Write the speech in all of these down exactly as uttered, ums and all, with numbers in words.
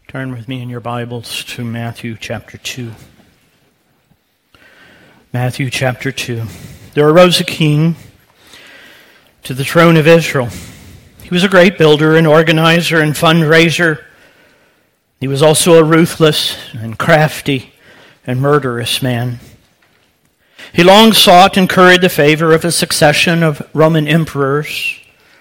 Turn with me in your Bibles to Matthew chapter two. Matthew chapter two. There arose a king to the throne of Israel. He was a great builder and organizer and fundraiser. He was also a ruthless and crafty and murderous man. He long sought and curried the favor of a succession of Roman emperors.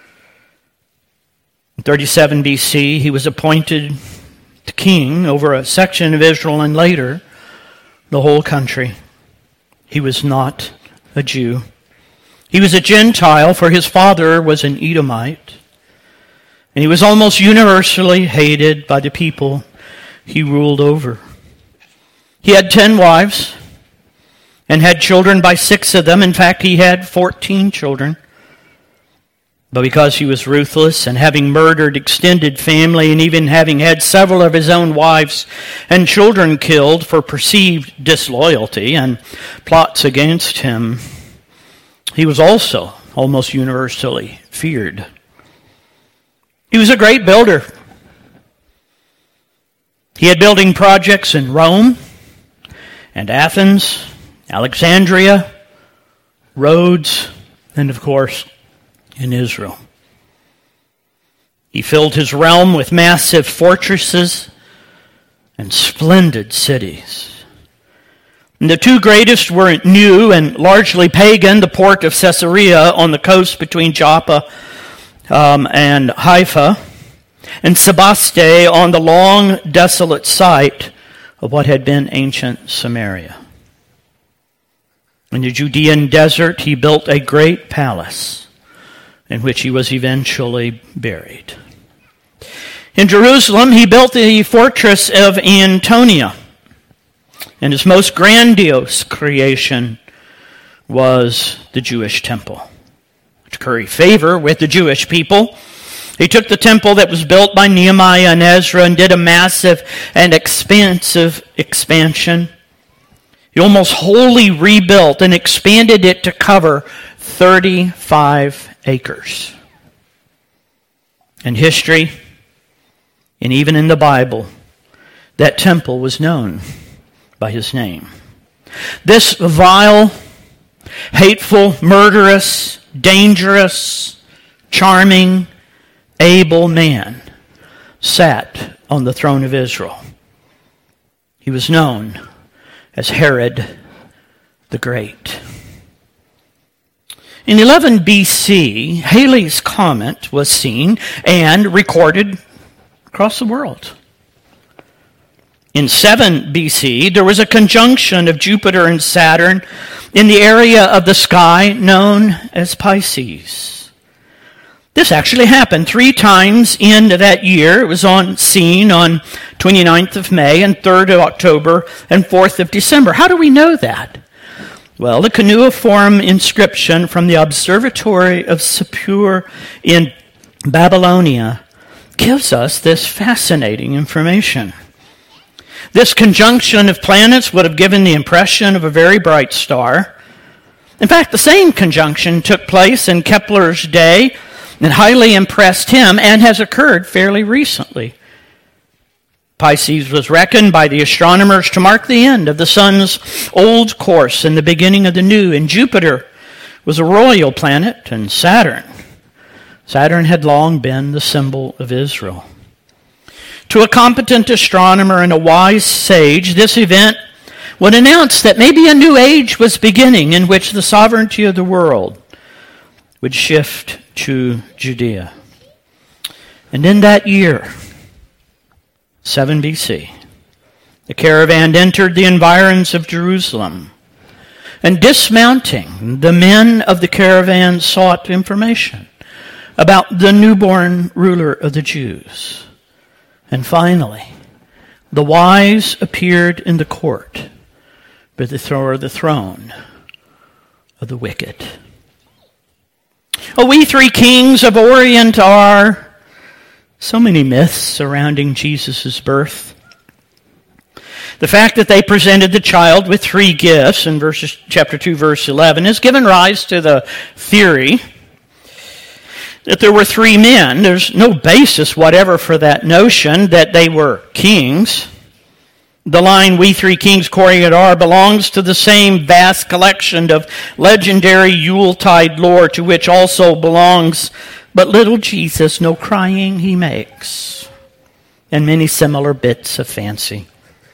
In thirty-seven B C, he was appointed king over a section of Israel and later the whole country. He was not a Jew. He was a Gentile, for his father was an Edomite. And he was almost universally hated by the people he ruled over. He had ten wives and had children by six of them. In fact, he had fourteen children. But because he was ruthless and having murdered extended family and even having had several of his own wives and children killed for perceived disloyalty and plots against him, he was also almost universally feared. He was a great builder. He had building projects in Rome and Athens, Alexandria, Rhodes, and of course, in Israel. He filled his realm with massive fortresses and splendid cities. And the two greatest were new and largely pagan, the port of Caesarea on the coast between Joppa um, and Haifa, and Sebaste on the long, desolate site of what had been ancient Samaria. In the Judean desert, he built a great palace in which he was eventually buried. In Jerusalem, he built the fortress of Antonia, and his most grandiose creation was the Jewish temple. To curry favor with the Jewish people, he took the temple that was built by Nehemiah and Ezra and did a massive and expansive expansion. He almost wholly rebuilt and expanded it to cover thirty-five acres. In history, and even in the Bible, that temple was known by his name. This vile, hateful, murderous, dangerous, charming, able man sat on the throne of Israel. He was known as Herod the Great. In eleven B C, Halley's Comet was seen and recorded across the world. In seven B C, there was a conjunction of Jupiter and Saturn in the area of the sky known as Pisces. This actually happened three times in that year. It was on seen on twenty-ninth of May and third of October and fourth of December. How do we know that? Well, the cuneiform inscription from the Observatory of Sapur in Babylonia gives us this fascinating information. This conjunction of planets would have given the impression of a very bright star. In fact, the same conjunction took place in Kepler's day and highly impressed him and has occurred fairly recently. Pisces was reckoned by the astronomers to mark the end of the sun's old course and the beginning of the new. And Jupiter was a royal planet, and Saturn. Saturn had long been the symbol of Israel. To a competent astronomer and a wise sage, this event would announce that maybe a new age was beginning in which the sovereignty of the world would shift to Judea. And in that year, seven B C, the caravan entered the environs of Jerusalem, and dismounting, the men of the caravan sought information about the newborn ruler of the Jews. And finally, the wise appeared in the court before the throne of the wicked. Oh, we three kings of Orient are so many myths surrounding Jesus' birth. The fact that they presented the child with three gifts in verses, chapter two, verse eleven, has given rise to the theory that there were three men. There's no basis whatever for that notion that they were kings. The line, "We Three Kings Corridor," belongs to the same vast collection of legendary Yuletide lore to which also belongs "But little Jesus, no crying he makes," and many similar bits of fancy.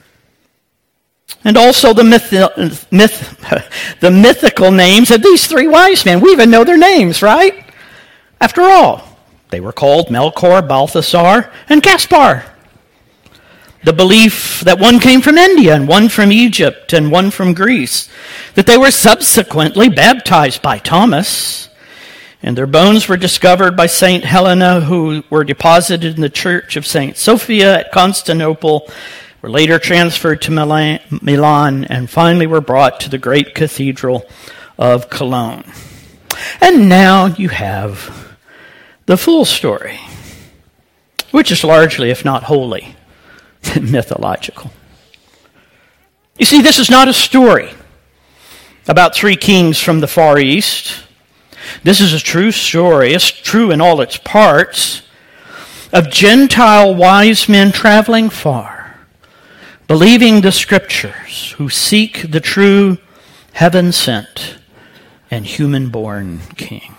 And also the myth, myth, the mythical names of these three wise men. We even know their names, right? After all, they were called Melchior, Balthasar, and Gaspar. The belief that one came from India and one from Egypt and one from Greece, that they were subsequently baptized by Thomas, and their bones were discovered by Saint Helena, who were deposited in the church of Saint Sophia at Constantinople, were later transferred to Milan, Milan, and finally were brought to the great cathedral of Cologne. And now you have the full story, which is largely, if not wholly, mythological. You see, this is not a story about three kings from the Far East. This is a true story, it's true in all its parts, of Gentile wise men traveling far, believing the Scriptures, who seek the true heaven-sent and human-born King.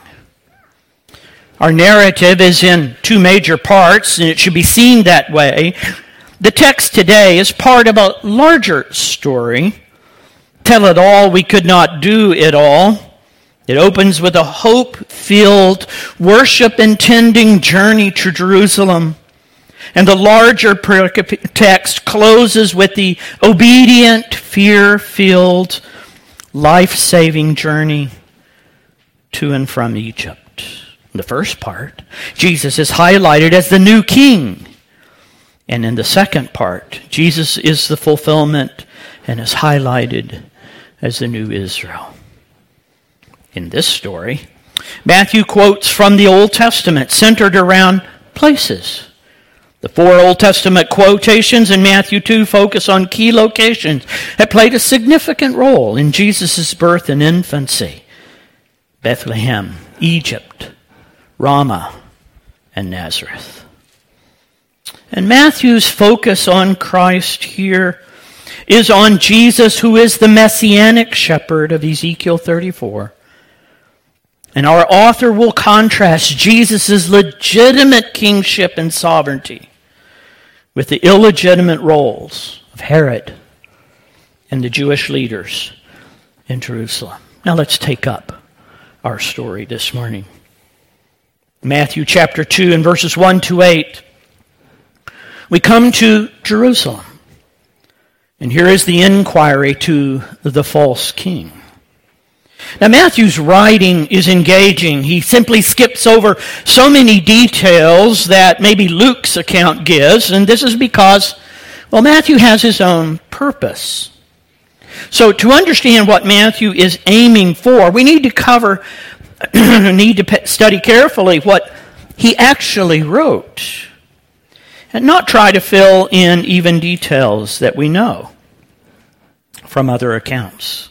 Our narrative is in two major parts, and it should be seen that way. The text today is part of a larger story. Tell it all, we could not do it all. It opens with a hope-filled, worship-intending journey to Jerusalem. And the larger text closes with the obedient, fear-filled, life-saving journey to and from Egypt. In the first part, Jesus is highlighted as the new king. And in the second part, Jesus is the fulfillment and is highlighted as the new Israel. In this story, Matthew quotes from the Old Testament centered around places. The four Old Testament quotations in Matthew two focus on key locations that played a significant role in Jesus' birth and infancy: Bethlehem, Egypt, Ramah, and Nazareth. And Matthew's focus on Christ here is on Jesus, who is the messianic shepherd of Ezekiel thirty-four. And our author will contrast Jesus' legitimate kingship and sovereignty with the illegitimate roles of Herod and the Jewish leaders in Jerusalem. Now let's take up our story this morning. Matthew chapter two and verses one to eight. We come to Jerusalem, and here is the inquiry to the false king. Now, Matthew's writing is engaging. He simply skips over so many details that maybe Luke's account gives, and this is because, well, Matthew has his own purpose. So to understand what Matthew is aiming for, we need to cover, need to study carefully what he actually wrote, and not try to fill in even details that we know from other accounts.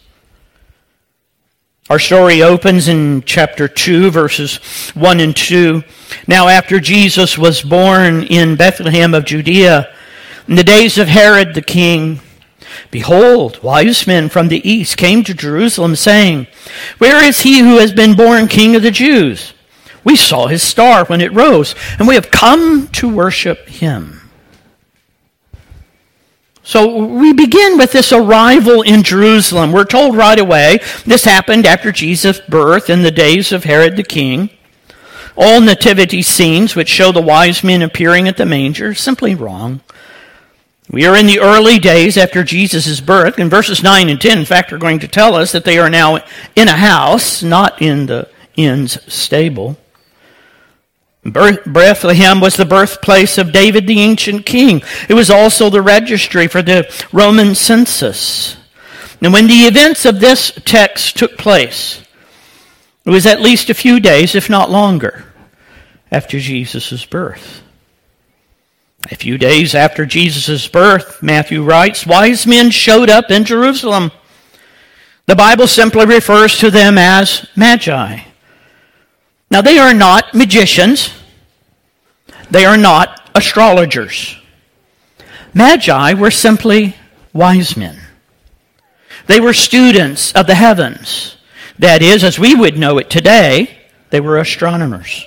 Our story opens in chapter two, verses one and two. Now after Jesus was born in Bethlehem of Judea, in the days of Herod the king, behold, wise men from the east came to Jerusalem, saying, "Where is he who has been born King of the Jews? We saw his star when it rose, and we have come to worship him." So we begin with this arrival in Jerusalem. We're told right away this happened after Jesus' birth in the days of Herod the king. All nativity scenes which show the wise men appearing at the manger are simply wrong. We are in the early days after Jesus' birth, and verses nine and ten, in fact, are going to tell us that they are now in a house, not in the inn's stable. Bethlehem was the birthplace of David, the ancient king. It was also the registry for the Roman census. And when the events of this text took place, it was at least a few days, if not longer, after Jesus' birth. A few days after Jesus' birth, Matthew writes, wise men showed up in Jerusalem. The Bible simply refers to them as magi. Now, they are not magicians. They are not astrologers. Magi were simply wise men. They were students of the heavens. That is, as we would know it today, they were astronomers.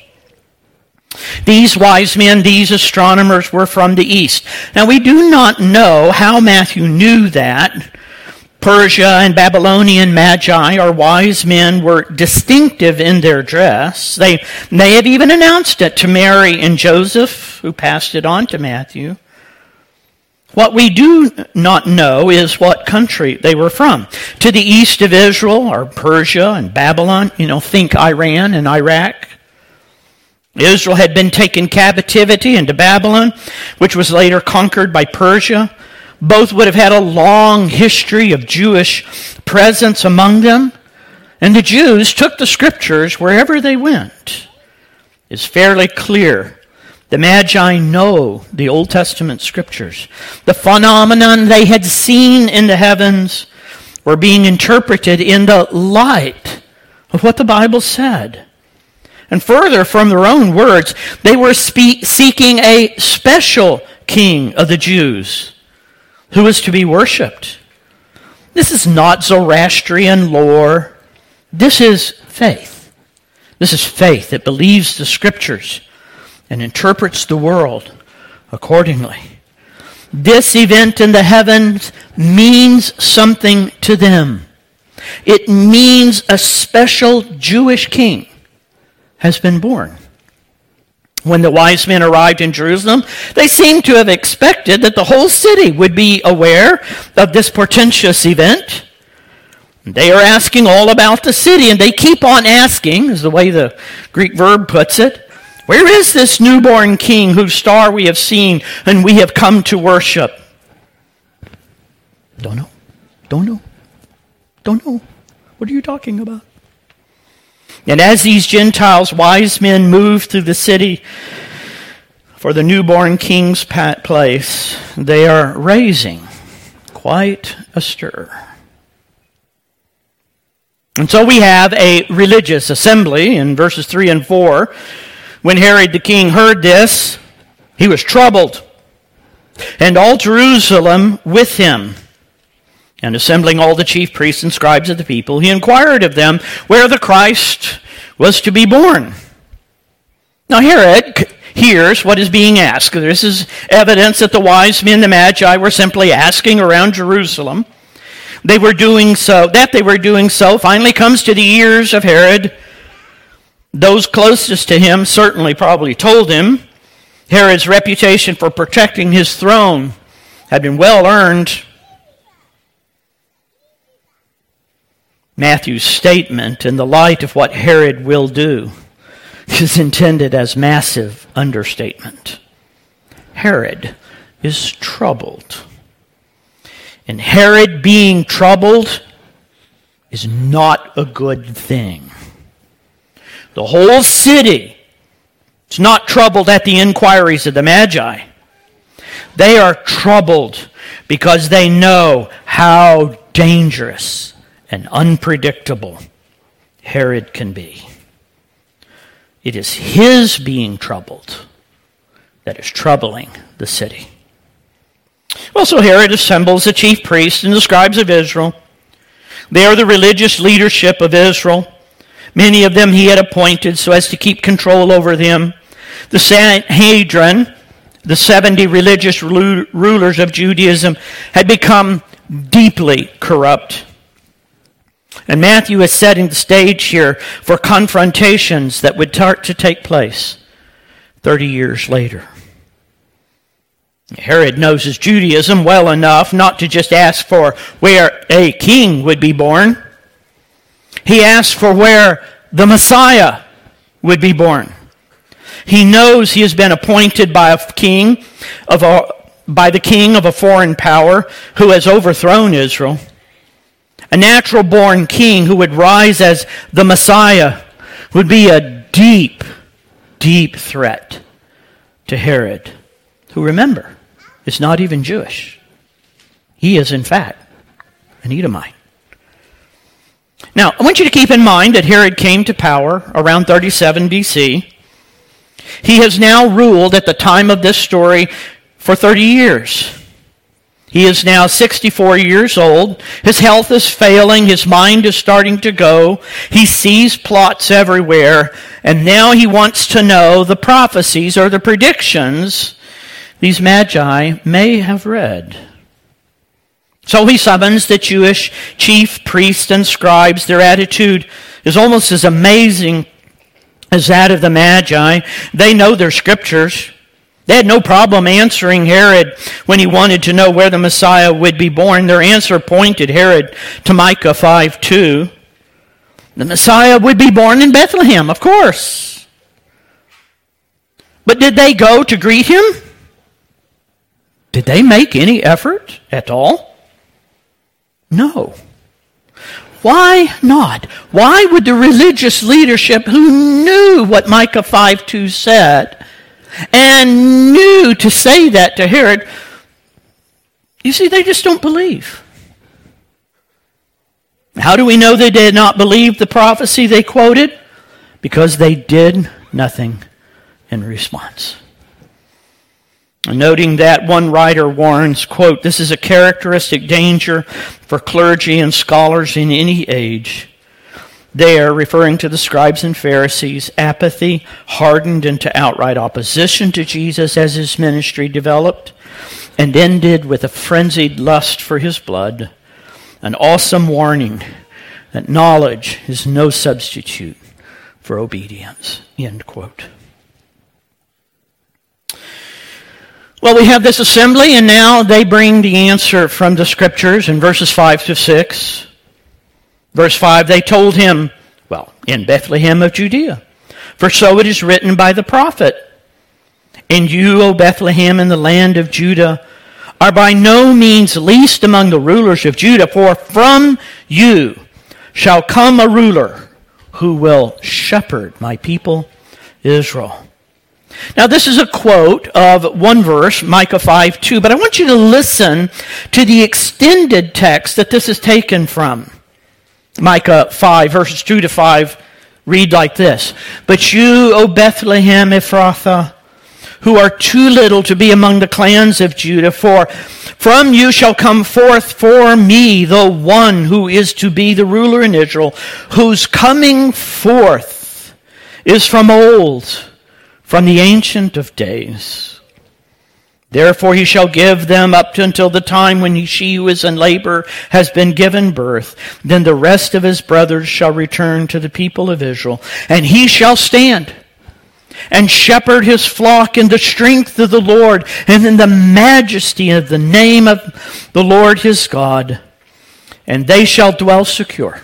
These wise men, these astronomers, were from the east. Now, we do not know how Matthew knew that. Persia and Babylonian magi, or wise men, were distinctive in their dress. They may have even announced it to Mary and Joseph, who passed it on to Matthew. What we do not know is what country they were from. To the east of Israel, or Persia and Babylon, you know, think Iran and Iraq. Israel had been taken captivity into Babylon, which was later conquered by Persia. Both would have had a long history of Jewish presence among them. And the Jews took the scriptures wherever they went. It's fairly clear. The Magi know the Old Testament scriptures. The phenomenon they had seen in the heavens were being interpreted in the light of what the Bible said. And further, from their own words, they were spe- seeking a special king of the Jews who is to be worshipped. This is not Zoroastrian lore. This is faith. This is faith that believes the scriptures and interprets the world accordingly. This event in the heavens means something to them. It means a special Jewish king has been born. When the wise men arrived in Jerusalem, they seemed to have expected that the whole city would be aware of this portentous event. They are asking all about the city, and they keep on asking, is the way the Greek verb puts it, where is this newborn king whose star we have seen and we have come to worship? Don't know. Don't know. Don't know. What are you talking about? And as these Gentiles, wise men, move through the city for the newborn king's place, they are raising quite a stir. And so we have a religious assembly in verses three and four. When Herod the king heard this, he was troubled, and all Jerusalem with him. And assembling all the chief priests and scribes of the people, he inquired of them where the Christ was to be born. Now Herod hears what is being asked. This is evidence that the wise men, the Magi, were simply asking around Jerusalem. They were doing so, that they were doing so finally comes to the ears of Herod. Those closest to him certainly probably told him. Herod's reputation for protecting his throne had been well earned. Matthew's statement, in the light of what Herod will do, is intended as massive understatement. Herod is troubled. And Herod being troubled is not a good thing. The whole city is not troubled at the inquiries of the Magi. They are troubled because they know how dangerous and unpredictable Herod can be. It is his being troubled that is troubling the city. Well, so Herod assembles the chief priests and the scribes of Israel. They are the religious leadership of Israel. Many of them he had appointed so as to keep control over them. The Sanhedrin, the seventy religious rulers of Judaism, had become deeply corrupt. And Matthew is setting the stage here for confrontations that would start to take place thirty years later. Herod knows his Judaism well enough not to just ask for where a king would be born. He asked for where the Messiah would be born. He knows he has been appointed by a king of a, by the king of a foreign power who has overthrown Israel. A natural-born king who would rise as the Messiah would be a deep, deep threat to Herod, who, remember, is not even Jewish. He is, in fact, an Edomite. Now, I want you to keep in mind that Herod came to power around thirty-seven B C. He has now ruled at the time of this story for thirty years. He is now sixty-four years old. His health is failing. His mind is starting to go. He sees plots everywhere. And now he wants to know the prophecies or the predictions these magi may have read. So he summons the Jewish chief priests and scribes. Their attitude is almost as amazing as that of the Magi. They know their scriptures. They had no problem answering Herod when he wanted to know where the Messiah would be born. Their answer pointed Herod to Micah five two. The Messiah would be born in Bethlehem, of course. But did they go to greet him? Did they make any effort at all? No. Why not? Why would the religious leadership who knew what Micah five two said and knew to say that to Herod, you see, they just don't believe. How do we know they did not believe the prophecy they quoted? Because they did nothing in response. Noting that, one writer warns, quote, "This is a characteristic danger for clergy and scholars in any age. There, referring to the scribes and Pharisees, apathy hardened into outright opposition to Jesus as his ministry developed and ended with a frenzied lust for his blood, an awesome warning that knowledge is no substitute for obedience," end quote. Well, we have this assembly, and now they bring the answer from the scriptures in verses five to six. Verse five, they told him, well, in Bethlehem of Judea, for so it is written by the prophet, "And you, O Bethlehem, in the land of Judah, are by no means least among the rulers of Judah, for from you shall come a ruler who will shepherd my people Israel." Now, this is a quote of one verse, Micah five two, but I want you to listen to the extended text that this is taken from. Micah five, verses two to five, read like this: "But you, O Bethlehem Ephrathah, who are too little to be among the clans of Judah, for from you shall come forth for me the one who is to be the ruler in Israel, whose coming forth is from old, from the Ancient of Days. Therefore he shall give them up to until the time when he, she who is in labor has been given birth. Then the rest of his brothers shall return to the people of Israel, and he shall stand and shepherd his flock in the strength of the Lord and in the majesty of the name of the Lord his God. And they shall dwell secure.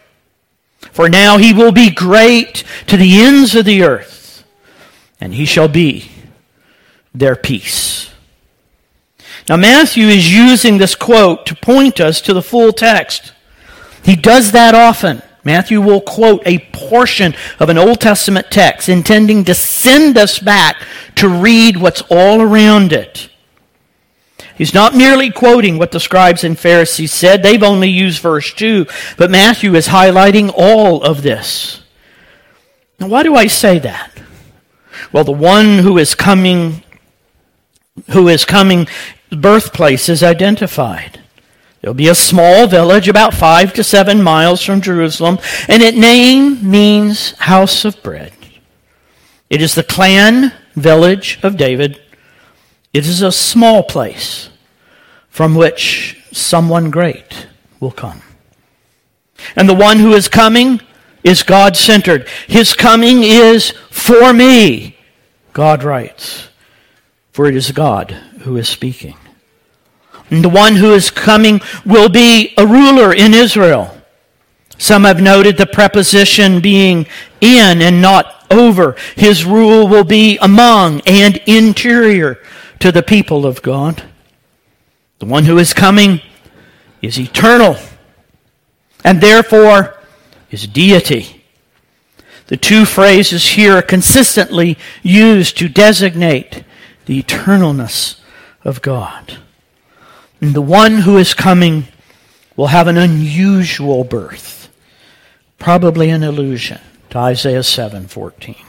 For now he will be great to the ends of the earth, and he shall be their peace." Now Matthew is using this quote to point us to the full text. He does that often. Matthew will quote a portion of an Old Testament text, intending to send us back to read what's all around it. He's not merely quoting what the scribes and Pharisees said. They've only used verse two, but Matthew is highlighting all of this. Now, why do I say that? Well, the one who is coming, who is coming, birthplace is identified. There'll be a small village about five to seven miles from Jerusalem, and its name means house of bread. It is the clan village of David. It is a small place from which someone great will come. And the one who is coming is God-centered. His coming is for me, God writes, for it is God who is speaking. And the one who is coming will be a ruler in Israel. Some have noted the preposition being in and not over. His rule will be among and interior to the people of God. The one who is coming is eternal and therefore is deity. The two phrases here are consistently used to designate the eternalness of God. And the one who is coming will have an unusual birth. Probably an allusion to Isaiah seven fourteen.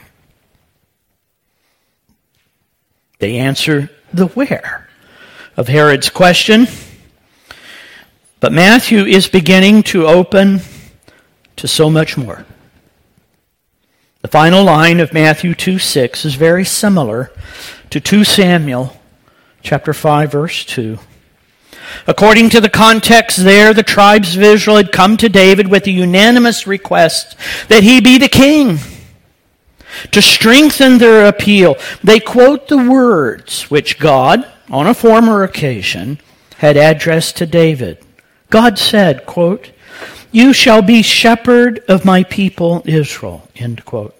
They answer the where of Herod's question. But Matthew is beginning to open to so much more. The final line of Matthew two six is very similar to two Samuel chapter five verse two. According to the context there, the tribes of Israel had come to David with a unanimous request that he be the king. To strengthen their appeal, they quote the words which God, on a former occasion, had addressed to David. God said, quote, "You shall be shepherd of my people Israel," end quote.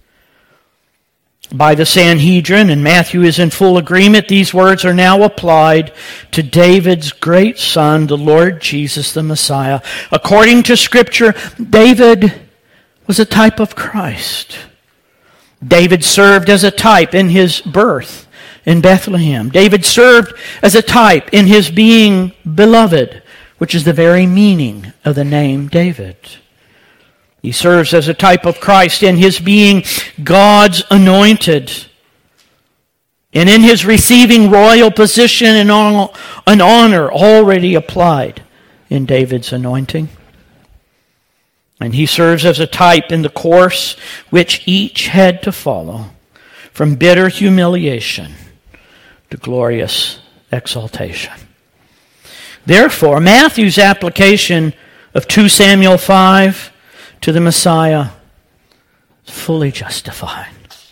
By the Sanhedrin, and Matthew is in full agreement, these words are now applied to David's great son, the Lord Jesus the Messiah. According to Scripture, David was a type of Christ. David served as a type in his birth in Bethlehem. David served as a type in his being beloved, which is the very meaning of the name David. He serves as a type of Christ in his being God's anointed, and in his receiving royal position and an honor already applied in David's anointing. And he serves as a type in the course which each had to follow, from bitter humiliation to glorious exaltation. Therefore, Matthew's application of two Samuel five to the Messiah is fully justified.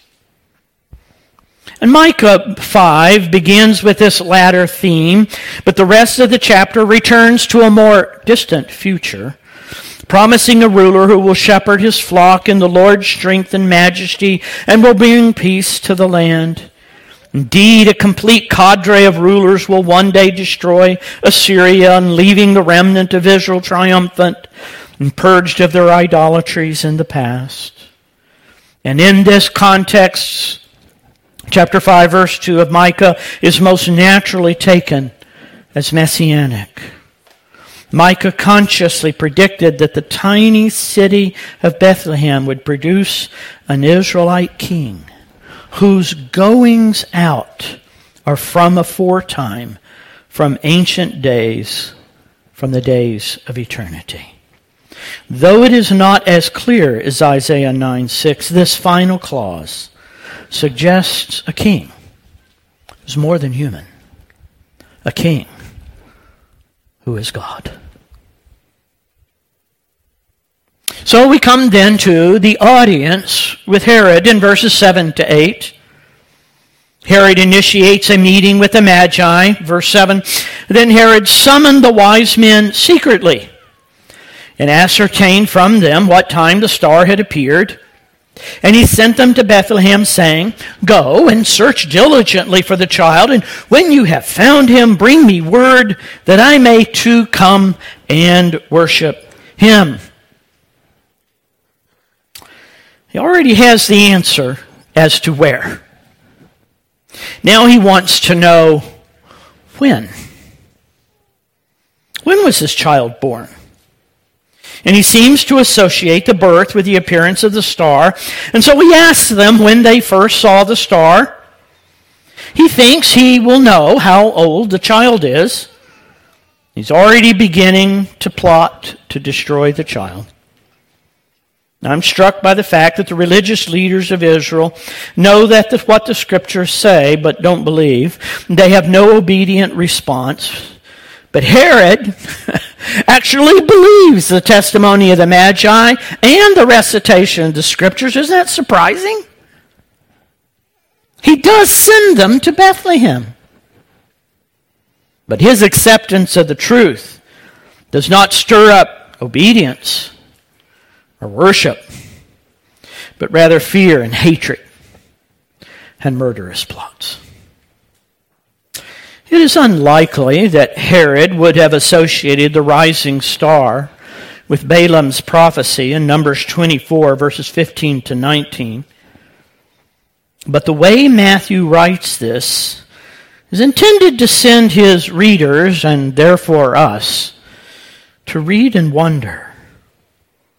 And Micah five begins with this latter theme, but the rest of the chapter returns to a more distant future, promising a ruler who will shepherd his flock in the Lord's strength and majesty and will bring peace to the land. Indeed, a complete cadre of rulers will one day destroy Assyria, and leaving the remnant of Israel triumphant and purged of their idolatries in the past. And in this context, chapter five, verse two of Micah is most naturally taken as messianic. Micah consciously predicted that the tiny city of Bethlehem would produce an Israelite king whose goings out are from aforetime, from ancient days, from the days of eternity. Though it is not as clear as Isaiah nine six, this final clause suggests a king who's more than human, a king who is God. So we come then to the audience with Herod in verses seven to eight. Herod initiates a meeting with the Magi, verse seven. Then Herod summoned the wise men secretly and ascertained from them what time the star had appeared. And he sent them to Bethlehem, saying, "Go and search diligently for the child, and when you have found him, bring me word that I may too come and worship him." He already has the answer as to where. Now he wants to know when. When was this child born? And he seems to associate the birth with the appearance of the star. And so he asks them when they first saw the star. He thinks he will know how old the child is. He's already beginning to plot to destroy the child. I'm struck by the fact that the religious leaders of Israel know that the, what the Scriptures say, but don't believe. They have no obedient response. But Herod actually believes the testimony of the Magi and the recitation of the Scriptures. Isn't that surprising? He does send them to Bethlehem. But his acceptance of the truth does not stir up obedience or worship, but rather fear and hatred and murderous plots. It is unlikely that Herod would have associated the rising star with Balaam's prophecy in Numbers twenty-four, verses fifteen to nineteen. But the way Matthew writes this is intended to send his readers, and therefore us, to read and wonder,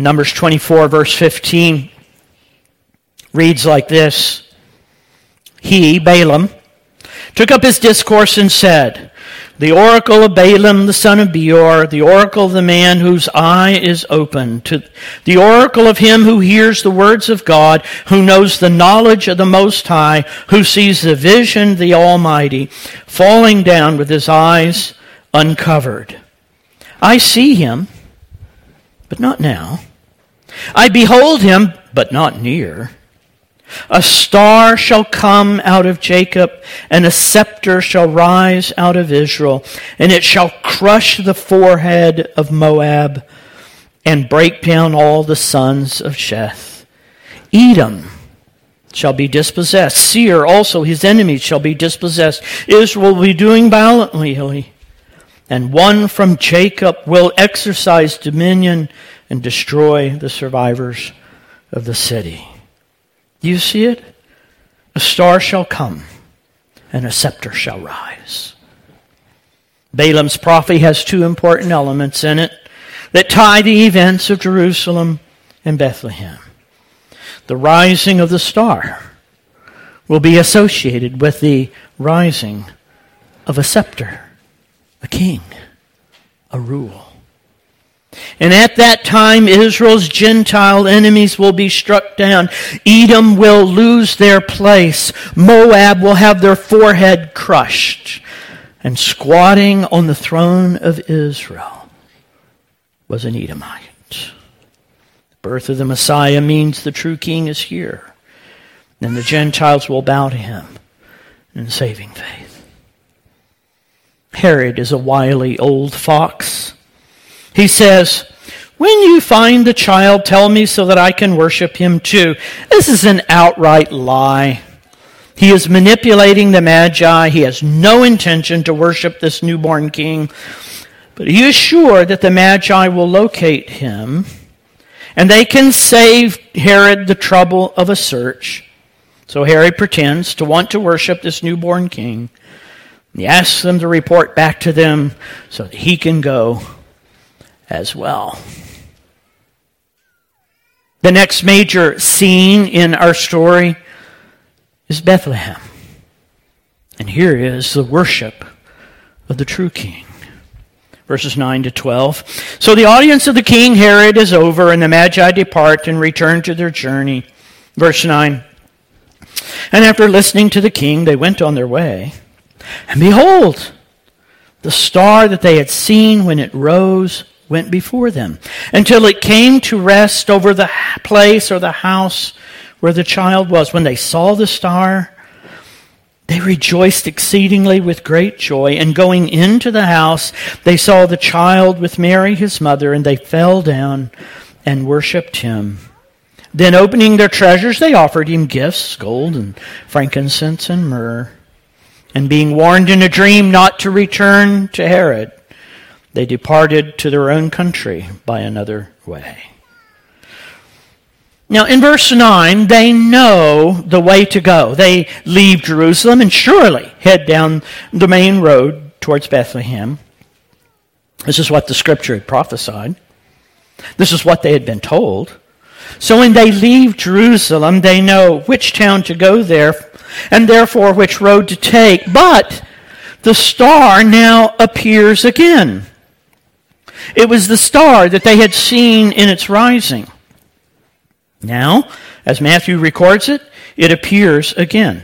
Numbers twenty-four, verse fifteen, reads like this. He, Balaam, took up his discourse and said, the oracle of Balaam, the son of Beor, the oracle of the man whose eye is open, to the oracle of him who hears the words of God, who knows the knowledge of the Most High, who sees the vision of the Almighty, falling down with his eyes uncovered. I see him, but not now. I behold him, but not near. A star shall come out of Jacob, and a scepter shall rise out of Israel, and it shall crush the forehead of Moab, and break down all the sons of Sheth. Edom shall be dispossessed. Seir also, his enemies, shall be dispossessed. Israel will be doing valiantly, and one from Jacob will exercise dominion and destroy the survivors of the city. Do you see it? A star shall come, and a scepter shall rise. Balaam's prophecy has two important elements in it that tie the events of Jerusalem and Bethlehem. The rising of the star will be associated with the rising of a scepter, a king, a rule. And at that time, Israel's Gentile enemies will be struck down. Edom will lose their place. Moab will have their forehead crushed. And squatting on the throne of Israel was an Edomite. The birth of the Messiah means the true king is here. And the Gentiles will bow to him in saving faith. Herod is a wily old fox. He says, when you find the child, tell me so that I can worship him too. This is an outright lie. He is manipulating the Magi. He has no intention to worship this newborn king. But he is sure that the Magi will locate him, and they can save Herod the trouble of a search. So Herod pretends to want to worship this newborn king. He asks them to report back to them so that he can go as well. The next major scene in our story is Bethlehem. And here is the worship of the true king. Verses nine to twelve. So the audience of the king Herod is over, and the Magi depart and return to their journey. Verse nine. And after listening to the king, they went on their way. And behold, the star that they had seen when it rose went before them, until it came to rest over the place or the house where the child was. When they saw the star, they rejoiced exceedingly with great joy. And going into the house, they saw the child with Mary his mother, and they fell down and worshipped him. Then opening their treasures, they offered him gifts, gold and frankincense and myrrh. And being warned in a dream not to return to Herod, they departed to their own country by another way. Now in verse nine, they know the way to go. They leave Jerusalem and surely head down the main road towards Bethlehem. This is what the scripture had prophesied. This is what they had been told. So when they leave Jerusalem, they know which town to go there and therefore which road to take. But the star now appears again. It was the star that they had seen in its rising. Now, as Matthew records it, it appears again.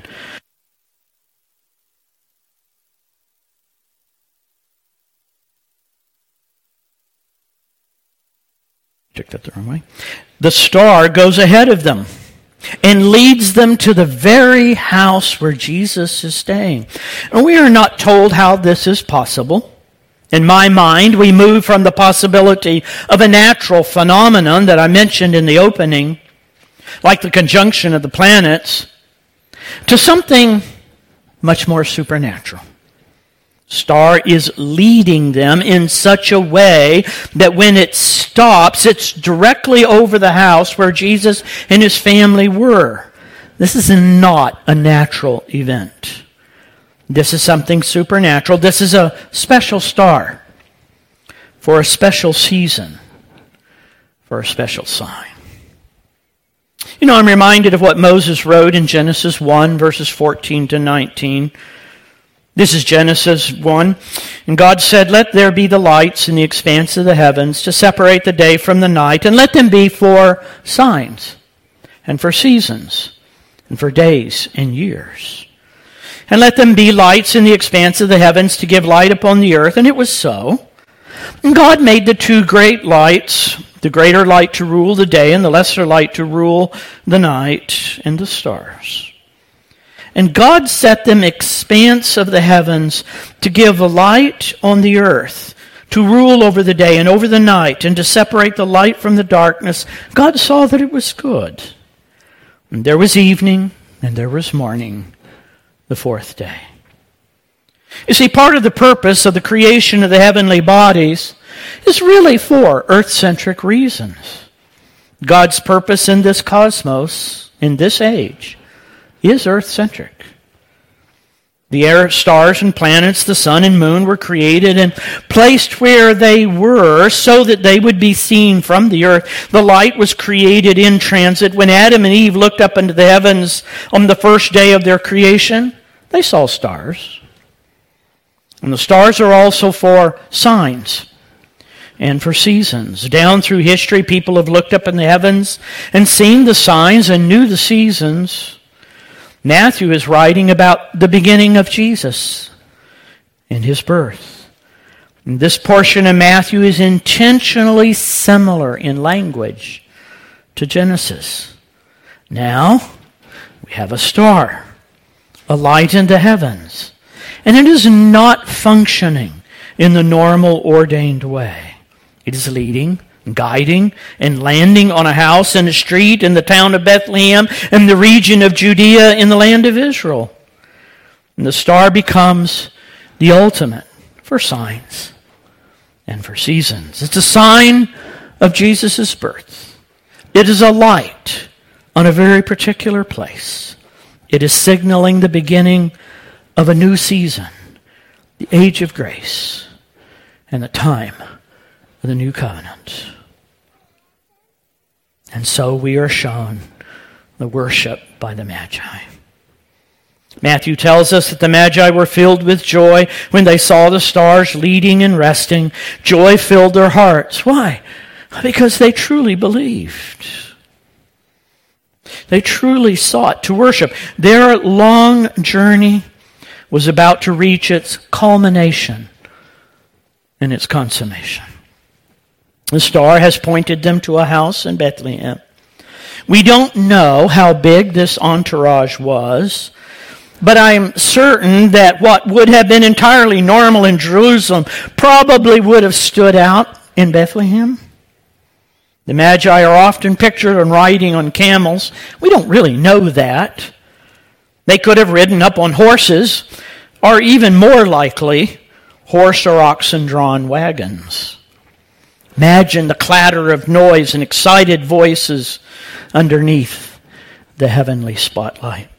Took that the wrong way. The star goes ahead of them and leads them to the very house where Jesus is staying. And we are not told how this is possible. In my mind, we move from the possibility of a natural phenomenon that I mentioned in the opening, like the conjunction of the planets, to something much more supernatural. Star is leading them in such a way that when it stops, it's directly over the house where Jesus and his family were. This is not a natural event. This is something supernatural. This is a special star for a special season, for a special sign. You know, I'm reminded of what Moses wrote in Genesis one, verses fourteen to nineteen. This is Genesis one. And God said, "Let there be the lights in the expanse of the heavens to separate the day from the night, and let them be for signs, and for seasons, and for days and years. And let them be lights in the expanse of the heavens to give light upon the earth." And it was so. And God made the two great lights, the greater light to rule the day and the lesser light to rule the night, and the stars. And God set them expanse of the heavens to give light on the earth, to rule over the day and over the night, and to separate the light from the darkness. God saw that it was good. And there was evening, and there was morning, the fourth day. You see, part of the purpose of the creation of the heavenly bodies is really for earth-centric reasons. God's purpose in this cosmos, in this age, is earth-centric. The air, stars and planets, the sun and moon were created and placed where they were so that they would be seen from the earth. The light was created in transit. When Adam and Eve looked up into the heavens on the first day of their creation, they saw stars. And the stars are also for signs and for seasons. Down through history, people have looked up in the heavens and seen the signs and knew the seasons. Matthew is writing about the beginning of Jesus and his birth. And this portion of Matthew is intentionally similar in language to Genesis. Now, we have a star, a light in the heavens, and it is not functioning in the normal ordained way. It is leading, guiding, and landing on a house and a street in the town of Bethlehem and the region of Judea in the land of Israel. And the star becomes the ultimate for signs and for seasons. It's a sign of Jesus' birth. It is a light on a very particular place. It is signaling the beginning of a new season, the age of grace, and the time of the new covenant. And so we are shown the worship by the Magi. Matthew tells us that the Magi were filled with joy when they saw the stars leading and resting. Joy filled their hearts. Why? Because they truly believed. They truly sought to worship. Their long journey was about to reach its culmination and its consummation. The star has pointed them to a house in Bethlehem. We don't know how big this entourage was, but I'm certain that what would have been entirely normal in Jerusalem probably would have stood out in Bethlehem. The Magi are often pictured on riding on camels. We don't really know that. They could have ridden up on horses, or even more likely, horse or oxen-drawn wagons. Imagine the clatter of noise and excited voices underneath the heavenly spotlight.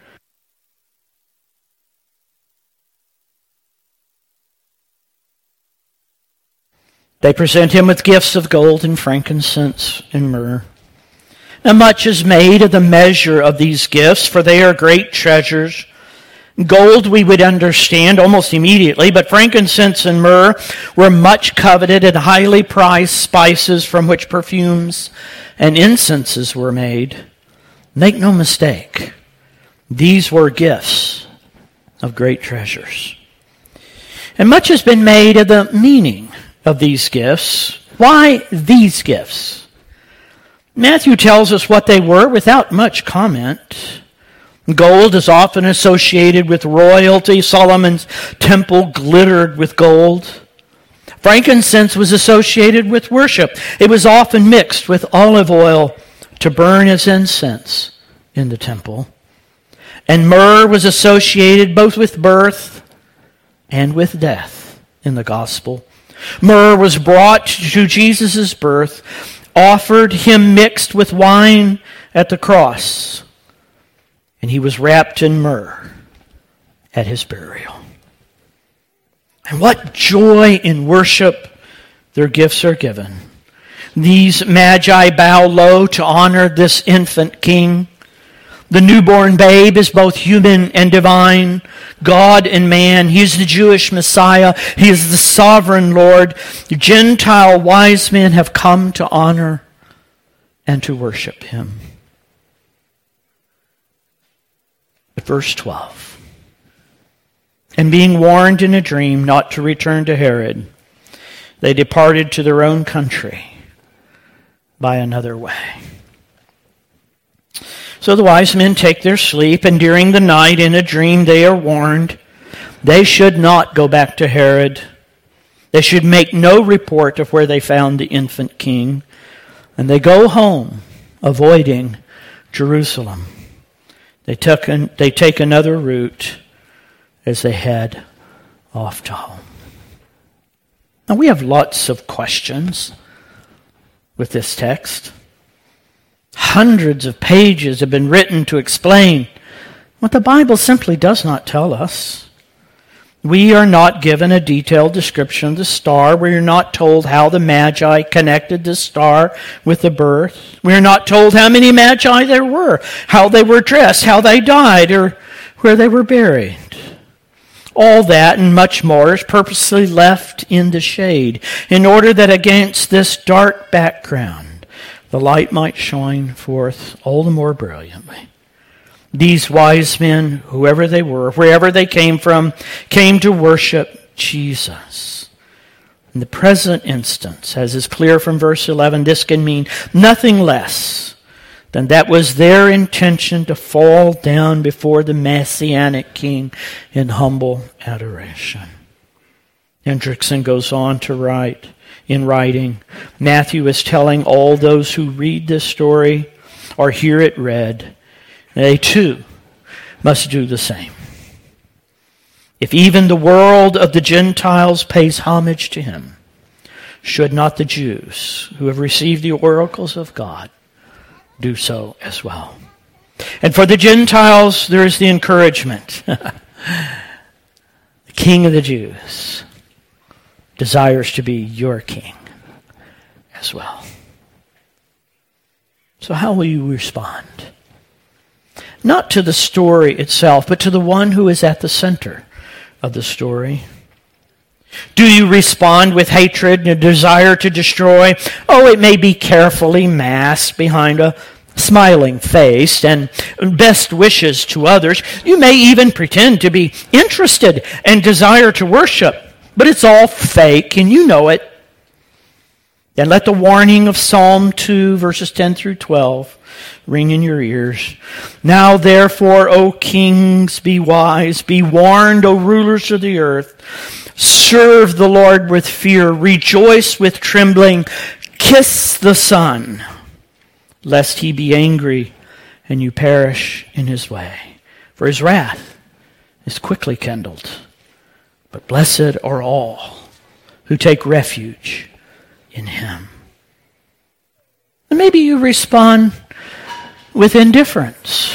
They present him with gifts of gold and frankincense and myrrh. Now much is made of the measure of these gifts, for they are great treasures. Gold we would understand almost immediately, but frankincense and myrrh were much coveted and highly prized spices from which perfumes and incenses were made. Make no mistake, these were gifts of great treasures. And much has been made of the meaning of these gifts. Why these gifts? Matthew tells us what they were without much comment. Gold is often associated with royalty. Solomon's temple glittered with gold. Frankincense was associated with worship. It was often mixed with olive oil to burn as incense in the temple. And myrrh was associated both with birth and with death in the gospel. Myrrh was brought to Jesus' birth, offered him mixed with wine at the cross, and he was wrapped in myrrh at his burial. And what joy in worship their gifts are given. these magi bow low to honor this infant king. The newborn babe is both human and divine, God and man. He is the Jewish Messiah. He is the sovereign Lord. The Gentile wise men have come to honor and to worship him. But verse twelve. And being warned in a dream not to return to Herod, they departed to their own country by another way. So the wise men take their sleep, and during the night in a dream they are warned they should not go back to Herod. They should make no report of where they found the infant king. And they go home, avoiding Jerusalem. They, took an, they take another route as they head off to home. Now we have lots of questions with this text. Hundreds of pages have been written to explain what the Bible simply does not tell us. We are not given a detailed description of the star. We are not told how the Magi connected the star with the birth. We are not told how many Magi there were, how they were dressed, how they died, or where they were buried. All that and much more is purposely left in the shade in order that against this dark background the light might shine forth all the more brilliantly. These wise men, whoever they were, wherever they came from, came to worship Jesus. In the present instance, as is clear from verse eleven, this can mean nothing less than that was their intention to fall down before the Messianic King in humble adoration. Hendrickson goes on to write, in writing, Matthew is telling all those who read this story or hear it read, they too must do the same. If even the world of the Gentiles pays homage to him, should not the Jews who have received the oracles of God do so as well? And for the Gentiles, there is the encouragement. The King of the Jews desires to be your king as well. So how will you respond? Not to the story itself, but to the one who is at the center of the story. Do you respond with hatred and a desire to destroy? Oh, it may be carefully masked behind a smiling face and best wishes to others. You may even pretend to be interested and desire to worship, but it's all fake and you know it. Then let the warning of Psalm two, verses ten through twelve, ring in your ears. Now therefore, O kings, be wise, be warned, O rulers of the earth. Serve the Lord with fear, rejoice with trembling, kiss the Son, lest he be angry and you perish in his way. For his wrath is quickly kindled. But blessed are all who take refuge in him. And maybe you respond with indifference.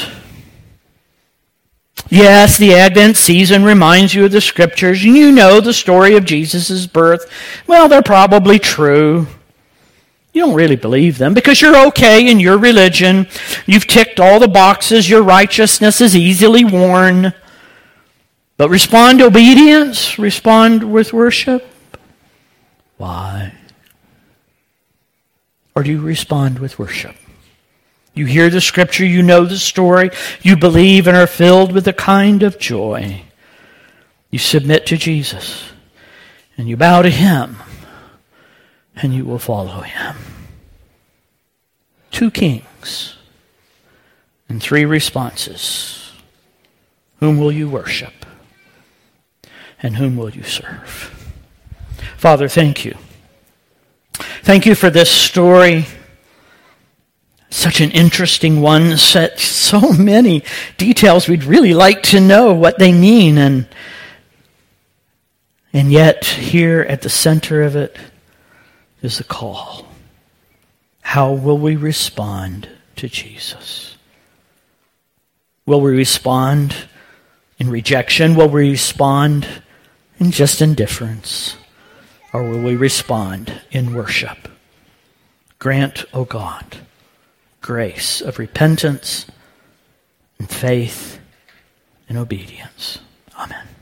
Yes, the Advent season reminds you of the Scriptures, and you know the story of Jesus' birth. Well, they're probably true. You don't really believe them because you're okay in your religion. You've ticked all the boxes. Your righteousness is easily worn. But respond to obedience. Respond with worship. Why? Or do you respond with worship? You hear the Scripture, you know the story, you believe and are filled with a kind of joy. You submit to Jesus, and you bow to him, and you will follow him. Two kings and three responses. Whom will you worship? And whom will you serve? Father, thank you. Thank you for this story. Such an interesting one, such so many details we'd really like to know what they mean, and and yet here at the center of it is the call. How will we respond to Jesus? Will we respond in rejection? Will we respond in just indifference? Or will we respond in worship? Grant, O God, grace of repentance and faith and obedience. Amen.